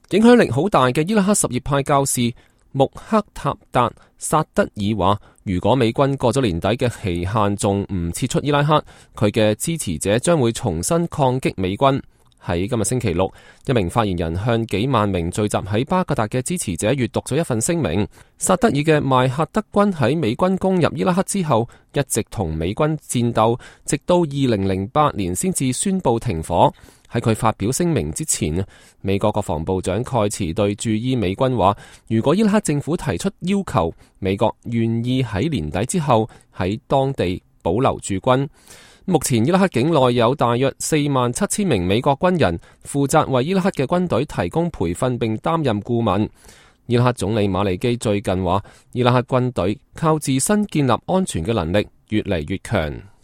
影響力好大嘅伊拉克什葉派教士穆克塔達薩德爾話，如果美軍過咗年底嘅期限仲唔撤出伊拉克，佢嘅支持者將會重新抗擊美軍。喺今日星期六，一名發言人向幾萬名聚集喺巴格達嘅支持者閱讀咗一份聲明。薩德爾嘅邁赫德軍喺美軍攻入伊拉克之後，一直同美軍戰鬥，直到2008年先至宣布停火。喺佢發表聲明之前，美國國防部長蓋茨對駐伊美軍話，如果伊拉克政府提出要求，美國願意喺年底之後喺當地保留駐軍。目前伊拉克境內有大約47000名美國軍人，負責為伊拉克嘅軍隊提供培訓並擔任顧問。伊拉克總理馬利基最近話，伊拉克軍隊靠自身建立安全嘅能力越嚟越強。